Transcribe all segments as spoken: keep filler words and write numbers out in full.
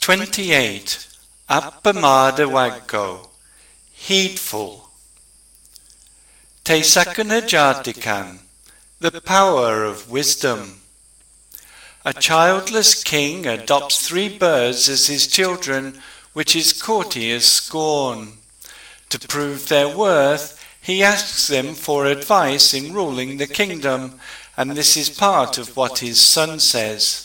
twenty-eight. Appamada Waggo. Heedful. Te Sakuna Jatikan. The power of wisdom. A childless king adopts three birds as his children, which his courtiers scorn. To prove their worth, he asks them for advice in ruling the kingdom, and this is part of what his son says.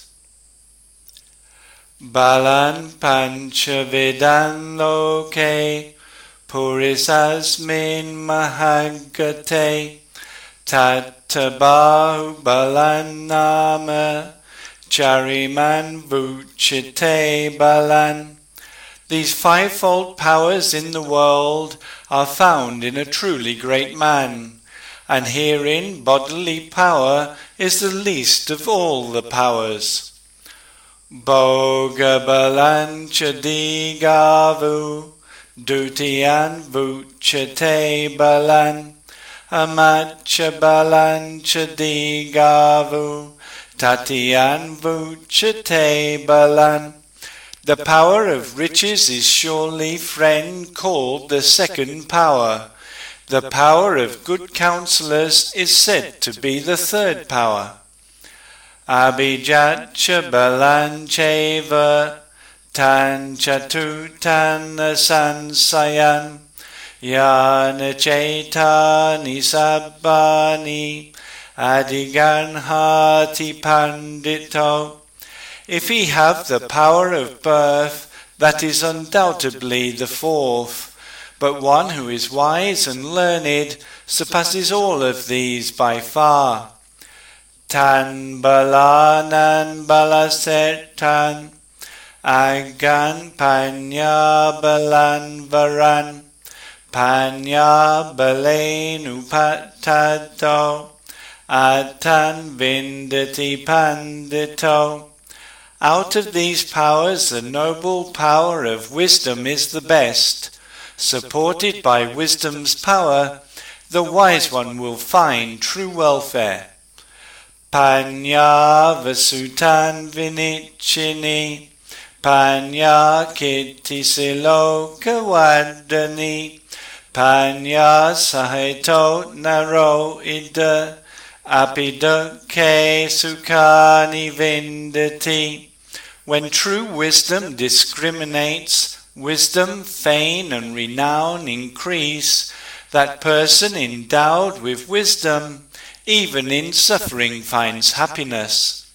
Balan panchavedan loke, purisasmin mahagate, tattabahu balan nama, chariman vuchite balan. These fivefold powers in the world are found in a truly great man, and herein bodily power is the least of all the powers. Boga balan chadigavu, dutian vuchate balan, amacha balan chadigavu, tatian vuchate balan. The power of riches is surely, friend, called the second power. The power of good counsellors is said to be the third power. Abhijacha balancheva tan chatutana sansayan yana chaitani sabbani adiganhati pandito. If he have the power of birth, that is undoubtedly the fourth, but one who is wise and learned surpasses all of these by far. Tan balanan balasetan, agan panya balan varan, panya balenu patato, atan vindati pandito. Out of these powers, the noble power of wisdom is the best. Supported by wisdom's power, the wise one will find true welfare. Panya vasutan vinichini, panya kittisiloka vadani, panya sahito naro ida, apidukke sukhani vindati. When true wisdom discriminates, wisdom, fame, and renown increase, that person endowed with wisdom, even in suffering finds happiness.